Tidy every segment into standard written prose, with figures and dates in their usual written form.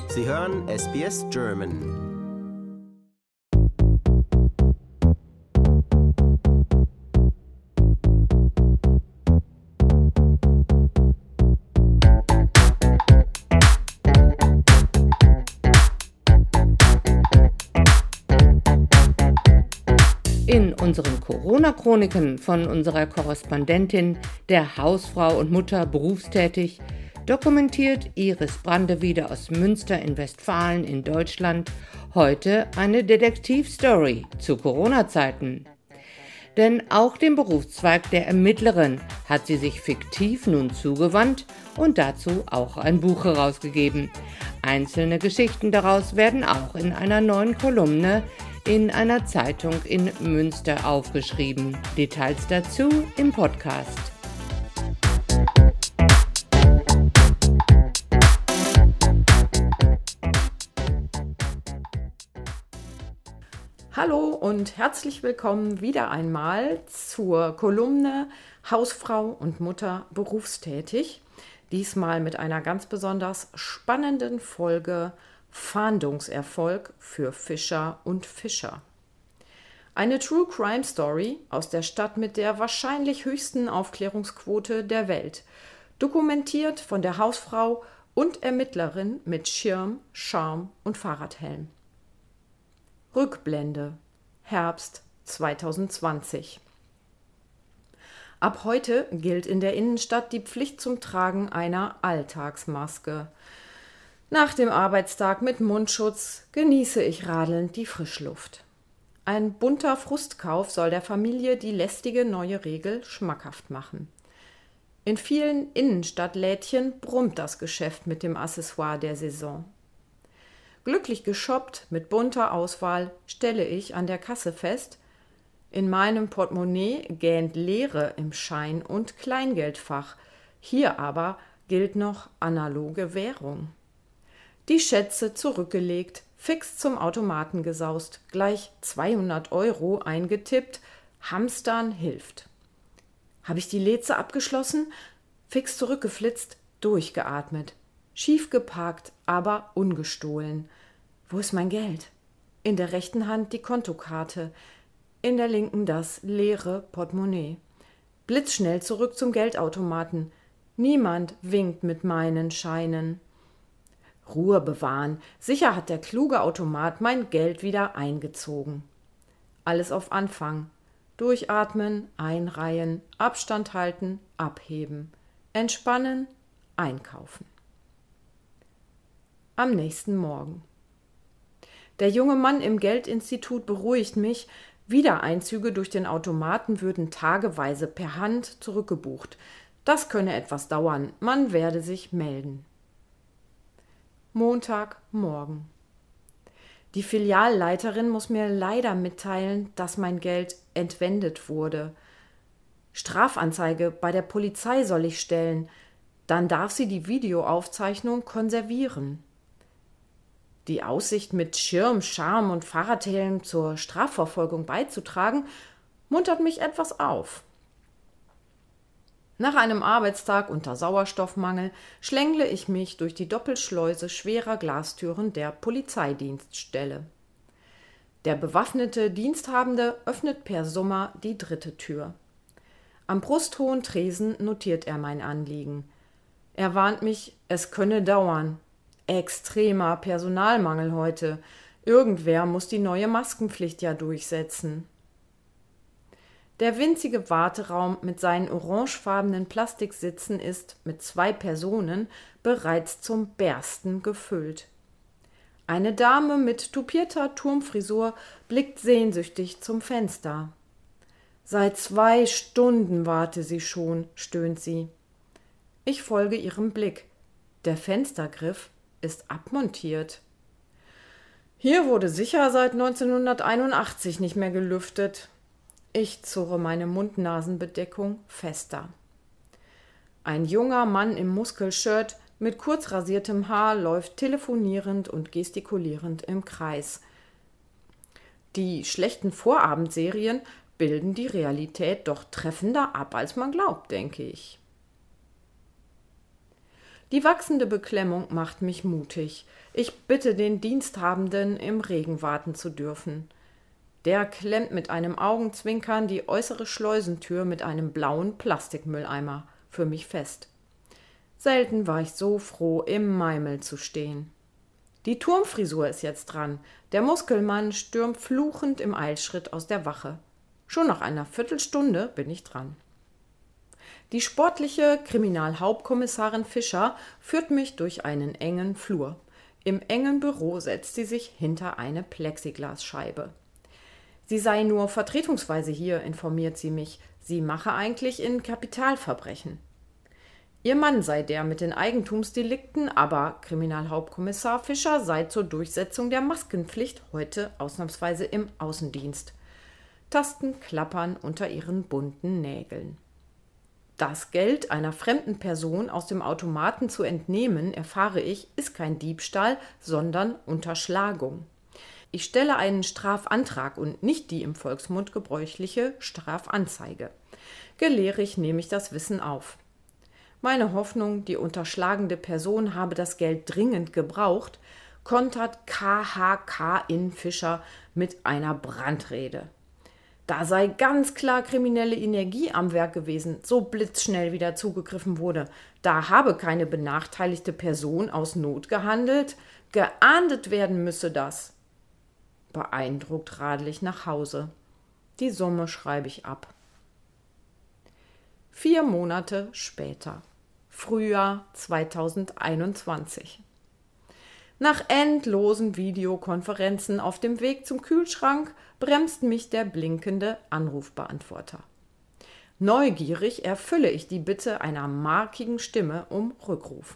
Sie hören SBS German. In unseren Corona-Chroniken von unserer Korrespondentin, der Hausfrau und Mutter berufstätig, dokumentiert Iris Brandeweder aus Münster in Westfalen in Deutschland heute eine Detektivstory zu Corona-Zeiten. Denn auch dem Berufszweig der Ermittlerin hat sie sich fiktiv nun zugewandt und dazu auch ein Buch herausgegeben. Einzelne Geschichten daraus werden auch in einer neuen Kolumne in einer Zeitung in Münster aufgeschrieben. Details dazu im Podcast. Hallo und herzlich willkommen wieder einmal zur Kolumne Hausfrau und Mutter berufstätig. Diesmal mit einer ganz besonders spannenden Folge Fahndungserfolg für Fischer und Fischer. Eine True Crime Story aus der Stadt mit der wahrscheinlich höchsten Aufklärungsquote der Welt, dokumentiert von der Hausfrau und Ermittlerin mit Schirm, Charme und Fahrradhelm. Rückblende, Herbst 2020. Ab heute gilt in der Innenstadt die Pflicht zum Tragen einer Alltagsmaske. Nach dem Arbeitstag mit Mundschutz genieße ich radelnd die Frischluft. Ein bunter Frustkauf soll der Familie die lästige neue Regel schmackhaft machen. In vielen Innenstadtlädchen brummt das Geschäft mit dem Accessoire der Saison. Glücklich geshoppt mit bunter Auswahl stelle ich an der Kasse fest, in meinem Portemonnaie gähnt Leere im Schein- und Kleingeldfach. Hier aber gilt noch analoge Währung. Die Schätze zurückgelegt, fix zum Automaten gesaust, gleich 200 € eingetippt, Hamstern hilft. Habe ich die Leze abgeschlossen? Fix zurückgeflitzt, durchgeatmet. Schief geparkt, aber ungestohlen. Wo ist mein Geld? In der rechten Hand die Kontokarte, in der linken das leere Portemonnaie. Blitzschnell zurück zum Geldautomaten. Niemand winkt mit meinen Scheinen. Ruhe bewahren. Sicher hat der kluge Automat mein Geld wieder eingezogen. Alles auf Anfang. Durchatmen, einreihen, Abstand halten, abheben. Entspannen, einkaufen. Am nächsten Morgen. Der junge Mann im Geldinstitut beruhigt mich. Wiedereinzüge durch den Automaten würden tageweise per Hand zurückgebucht. Das könne etwas dauern. Man werde sich melden. Montagmorgen. Die Filialleiterin muss mir leider mitteilen, dass mein Geld entwendet wurde. Strafanzeige bei der Polizei soll ich stellen. Dann darf sie die Videoaufzeichnung konservieren. Die Aussicht, mit Schirm, Charme und Fahrradhelm zur Strafverfolgung beizutragen, muntert mich etwas auf. Nach einem Arbeitstag unter Sauerstoffmangel schlängle ich mich durch die Doppelschleuse schwerer Glastüren der Polizeidienststelle. Der bewaffnete Diensthabende öffnet per Summer die dritte Tür. Am brusthohen Tresen notiert er mein Anliegen. Er warnt mich, es könne dauern. Extremer Personalmangel heute. Irgendwer muss die neue Maskenpflicht ja durchsetzen. Der winzige Warteraum mit seinen orangefarbenen Plastiksitzen ist mit 2 Personen bereits zum Bersten gefüllt. Eine Dame mit tupierter Turmfrisur blickt sehnsüchtig zum Fenster. »Seit 2 Stunden warte sie schon«, stöhnt sie. Ich folge ihrem Blick. Der Fenstergriff ist abmontiert. Hier wurde sicher seit 1981 nicht mehr gelüftet. Ich zurre meine Mund-Nasen-Bedeckung fester. Ein junger Mann im Muskelshirt mit kurz rasiertem Haar läuft telefonierend und gestikulierend im Kreis. Die schlechten Vorabendserien bilden die Realität doch treffender ab, als man glaubt, denke ich. Die wachsende Beklemmung macht mich mutig. Ich bitte den Diensthabenden, im Regen warten zu dürfen. Der klemmt mit einem Augenzwinkern die äußere Schleusentür mit einem blauen Plastikmülleimer für mich fest. Selten war ich so froh, im Maimel zu stehen. Die Turmfrisur ist jetzt dran. Der Muskelmann stürmt fluchend im Eilschritt aus der Wache. Schon nach einer Viertelstunde bin ich dran. Die sportliche Kriminalhauptkommissarin Fischer führt mich durch einen engen Flur. Im engen Büro setzt sie sich hinter eine Plexiglasscheibe. Sie sei nur vertretungsweise hier, informiert sie mich. Sie mache eigentlich in Kapitalverbrechen. Ihr Mann sei der mit den Eigentumsdelikten, aber Kriminalhauptkommissar Fischer sei zur Durchsetzung der Maskenpflicht heute ausnahmsweise im Außendienst. Tasten klappern unter ihren bunten Nägeln. Das Geld einer fremden Person aus dem Automaten zu entnehmen, erfahre ich, ist kein Diebstahl, sondern Unterschlagung. Ich stelle einen Strafantrag und nicht die im Volksmund gebräuchliche Strafanzeige. Gelehrig nehme ich das Wissen auf. Meine Hoffnung, die unterschlagende Person habe das Geld dringend gebraucht, kontert KHK in Fischer mit einer Brandrede. Da sei ganz klar kriminelle Energie am Werk gewesen, so blitzschnell wieder zugegriffen wurde. Da habe keine benachteiligte Person aus Not gehandelt. Geahndet werden müsse das. Beeindruckt radel ich nach Hause. Die Summe schreibe ich ab. 4 Monate später. Frühjahr 2021. Nach endlosen Videokonferenzen auf dem Weg zum Kühlschrank bremst mich der blinkende Anrufbeantworter. Neugierig erfülle ich die Bitte einer markigen Stimme um Rückruf.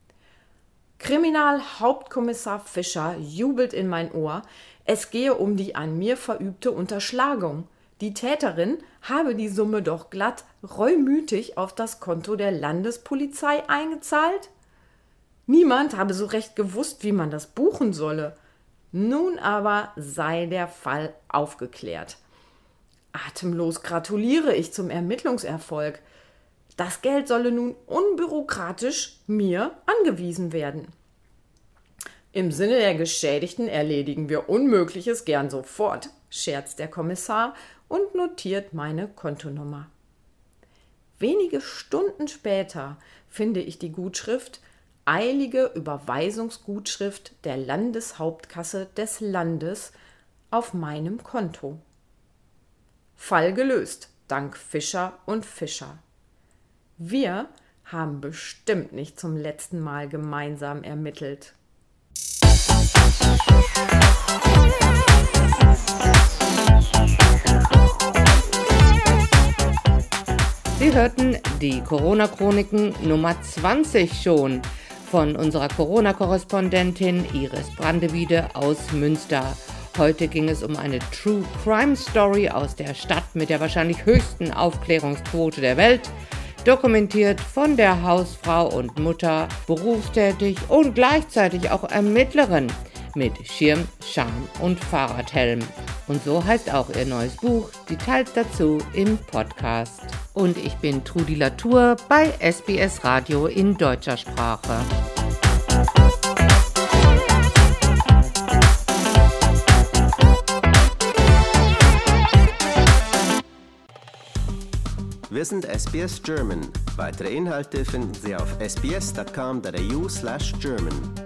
Kriminalhauptkommissar Fischer jubelt in mein Ohr, es gehe um die an mir verübte Unterschlagung. Die Täterin habe die Summe doch glatt reumütig auf das Konto der Landespolizei eingezahlt. Niemand habe so recht gewusst, wie man das buchen solle. Nun aber sei der Fall aufgeklärt. Atemlos gratuliere ich zum Ermittlungserfolg. Das Geld solle nun unbürokratisch mir angewiesen werden. Im Sinne der Geschädigten erledigen wir Unmögliches gern sofort, scherzt der Kommissar und notiert meine Kontonummer. Wenige Stunden später finde ich die Gutschrift Eilige Überweisungsgutschrift der Landeshauptkasse des Landes auf meinem Konto. Fall gelöst, dank Fischer und Fischer. Wir haben bestimmt nicht zum letzten Mal gemeinsam ermittelt. Sie hörten die Corona-Chroniken Nummer 20 schon von unserer Corona-Korrespondentin Iris Brandewide aus Münster. Heute ging es um eine True-Crime-Story aus der Stadt mit der wahrscheinlich höchsten Aufklärungsquote der Welt, dokumentiert von der Hausfrau und Mutter, berufstätig und gleichzeitig auch Ermittlerin mit Schirm, Charme und Fahrradhelm. Und so heißt auch ihr neues Buch, Details dazu im Podcast. Und ich bin Trudi Latour bei SBS Radio in deutscher Sprache. Wir sind SBS German. Weitere Inhalte finden Sie auf sbs.com.au/German.